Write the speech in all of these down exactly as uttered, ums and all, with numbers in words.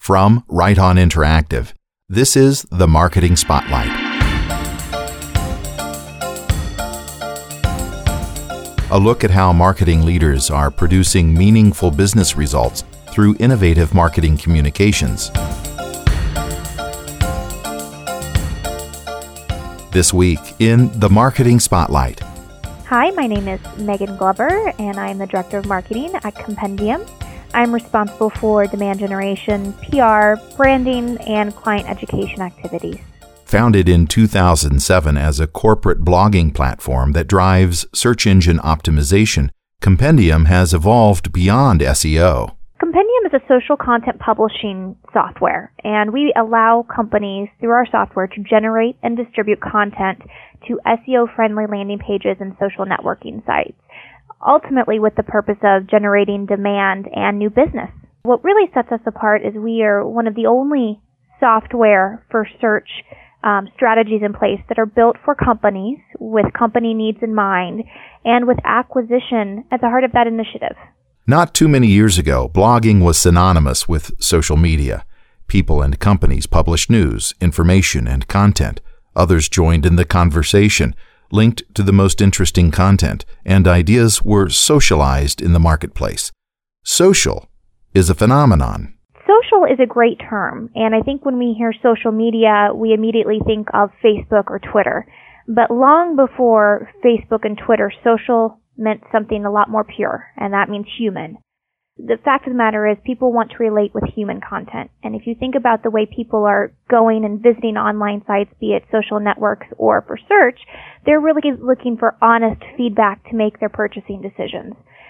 From Right On Interactive, this is the Marketing Spotlight. A look at how marketing leaders are producing meaningful business results through innovative marketing communications. This week in the Marketing Spotlight. Hi, my name is Megan Glover, and I'm the Director of Marketing at Compendium. I'm responsible for demand generation, P R, branding, and client education activities. Founded in two thousand seven as a corporate blogging platform that drives search engine optimization, Compendium has evolved beyond S E O. Compendium is a social content publishing software, and we allow companies through our software to generate and distribute content to S E O-friendly landing pages and social networking sites, ultimately with the purpose of generating demand and new business. What really sets us apart is we are one of the only software for search um, strategies in place that are built for companies with company needs in mind and with acquisition at the heart of that initiative. Not too many years ago, blogging was synonymous with social media. People and companies published news, information, and content. Others joined in the conversation, linked to the most interesting content, and ideas were socialized in the marketplace. Social is a phenomenon. Social is a great term, and I think when we hear social media, we immediately think of Facebook or Twitter. But long before Facebook and Twitter, social meant something a lot more pure, and that means human. The fact of the matter is people want to relate with human content. And if you think about the way people are going and visiting online sites, be it social networks or for search, they're really looking for honest feedback to make their purchasing decisions.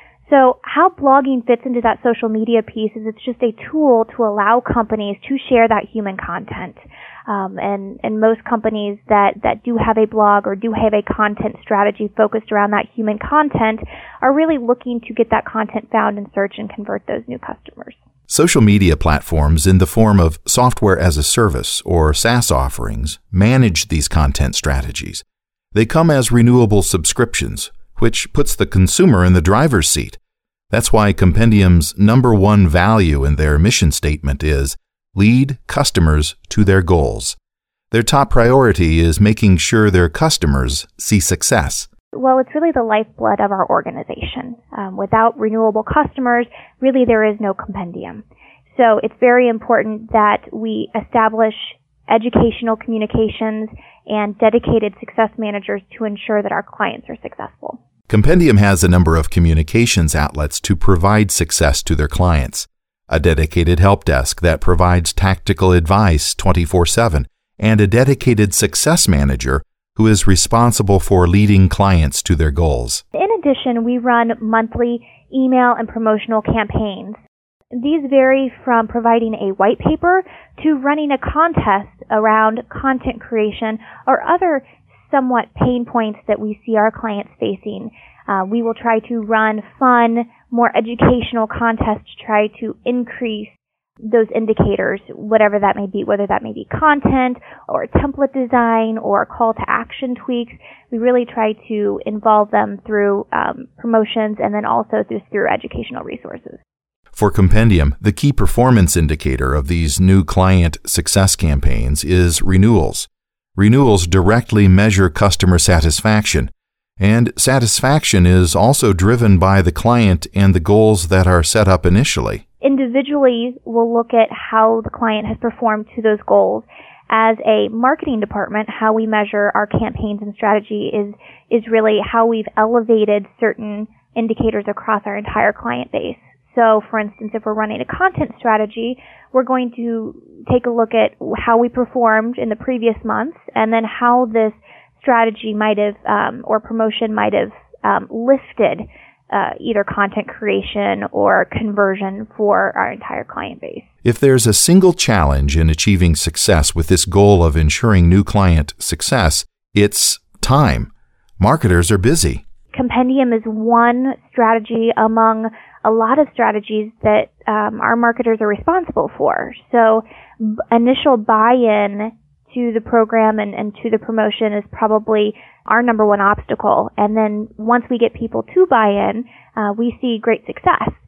So how blogging fits into that social media piece is it's just a tool to allow companies to share that human content. Um, and, and most companies that, that do have a blog or do have a content strategy focused around that human content are really looking to get that content found in search and convert those new customers. Social media platforms in the form of software as a service or SaaS offerings manage these content strategies. They come as renewable subscriptions, which puts the consumer in the driver's seat. That's why Compendium's number one value in their mission statement is lead customers to their goals. Their top priority is making sure their customers see success. Well, it's really the lifeblood of our organization. Um, without renewable customers, really there is no Compendium. So it's very important that we establish educational communications and dedicated success managers to ensure that our clients are successful. Compendium has a number of communications outlets to provide success to their clients. A dedicated help desk that provides tactical advice twenty-four seven, and a dedicated success manager who is responsible for leading clients to their goals. In addition, we run monthly email and promotional campaigns. These vary from providing a white paper to running a contest around content creation or other somewhat pain points that we see our clients facing. Uh, we will try to run fun, more educational contests to try to increase those indicators, whatever that may be, whether that may be content or template design or call to action tweaks. We really try to involve them through um, promotions and then also through, through educational resources. For Compendium, the key performance indicator of these new client success campaigns is renewals. Renewals directly measure customer satisfaction, and satisfaction is also driven by the client and the goals that are set up initially. Individually, we'll look at how the client has performed to those goals. As a marketing department, how we measure our campaigns and strategy is, is really how we've elevated certain indicators across our entire client base. So, for instance, if we're running a content strategy, we're going to take a look at how we performed in the previous months and then how this strategy might have, um, or promotion might have um, lifted uh, either content creation or conversion for our entire client base. If there's a single challenge in achieving success with this goal of ensuring new client success, it's time. Marketers are busy. Compendium is one strategy among a lot of strategies that um, our marketers are responsible for. So b- initial buy-in to the program and, and to the promotion is probably our number one obstacle. And then once we get people to buy in, uh, we see great success.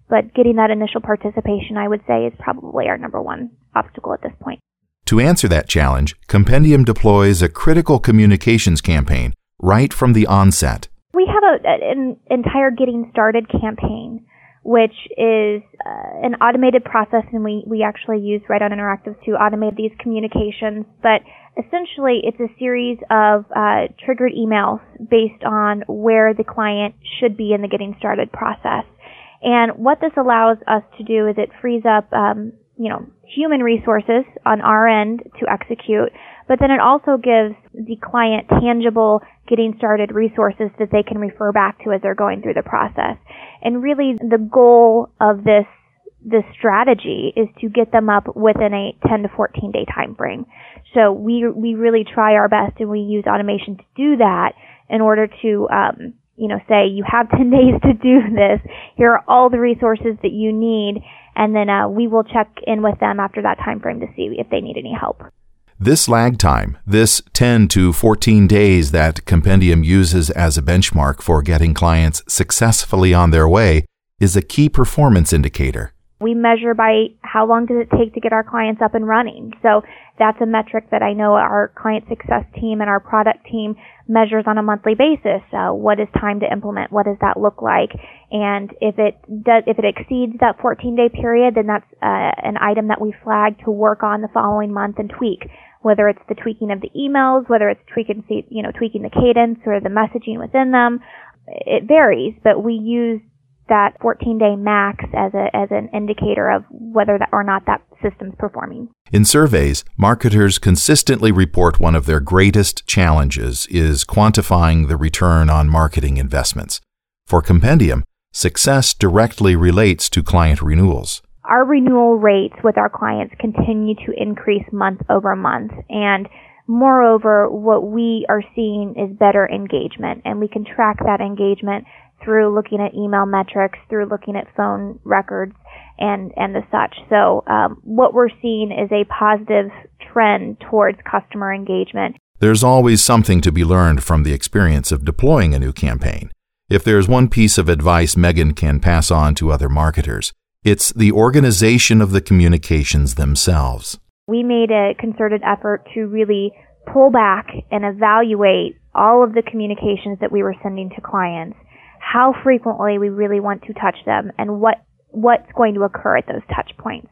but getting that initial participation, I would say, is probably our number one obstacle at this point. To answer that challenge, Compendium deploys a critical communications campaign right from the onset. We have a, an entire Getting Started campaign, which is uh, an automated process, and we, we actually use Right On Interactive to automate these communications. But essentially, it's a series of uh, triggered emails based on where the client should be in the Getting Started process. And what this allows us to do is it frees up, um, you know, human resources on our end to execute, but then it also gives the client tangible Getting Started resources that they can refer back to as they're going through the process. And really, the goal of this this strategy is to get them up within a ten to fourteen day time frame. So we we really try our best, and we use automation to do that in order to um, you know say you have ten days to do this. Here are all the resources that you need, and then uh, we will check in with them after that time frame to see if they need any help. This lag time, this ten to fourteen days that Compendium uses as a benchmark for getting clients successfully on their way, is a key performance indicator. We measure by how long does it take to get our clients up and running. So that's a metric that I know our client success team and our product team measures on a monthly basis. Uh, what is time to implement? What does that look like? And if it does, if it exceeds that fourteen day period, then that's uh, an item that we flag to work on the following month and tweak. Whether it's the tweaking of the emails, whether it's tweaking, you know, tweaking the cadence or the messaging within them, it varies. But we use that fourteen day max as a as an indicator of whether that or not that system's performing. In surveys, marketers consistently report one of their greatest challenges is quantifying the return on marketing investments. For Compendium, success directly relates to client renewals. Our renewal rates with our clients continue to increase month over month, and moreover, what we are seeing is better engagement, and we can track that engagement through looking at email metrics, through looking at phone records, and, and the such. So um, what we're seeing is a positive trend towards customer engagement. There's always something to be learned from the experience of deploying a new campaign. If there's one piece of advice Megan can pass on to other marketers, it's the organization of the communications themselves. We made a concerted effort to really pull back and evaluate all of the communications that we were sending to clients, how frequently we really want to touch them, and what what's going to occur at those touch points.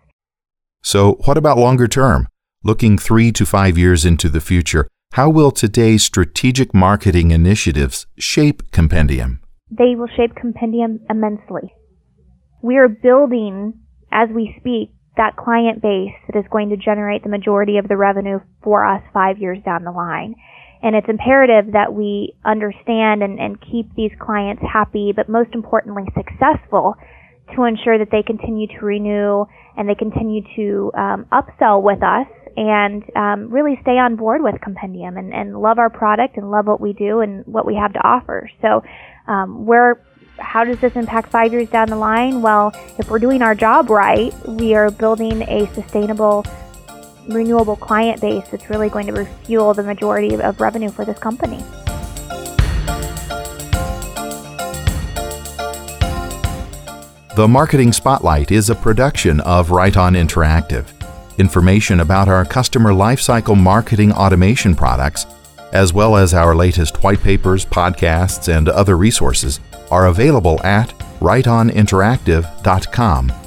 So what about longer term? Looking three to five years into the future, how will today's strategic marketing initiatives shape Compendium? They will shape Compendium immensely. We are building, as we speak, that client base that is going to generate the majority of the revenue for us five years down the line. And it's imperative that we understand and, and keep these clients happy, but most importantly successful, to ensure that they continue to renew and they continue to um, upsell with us and um, really stay on board with Compendium and, and love our product and love what we do and what we have to offer. So um, we're How does this impact five years down the line? Well, if we're doing our job right, we are building a sustainable, renewable client base that's really going to refuel the majority of revenue for this company. The Marketing Spotlight is a production of Right On Interactive. Information about our customer lifecycle marketing automation products, as well as our latest white papers, podcasts, and other resources, are available at right on interactive dot com.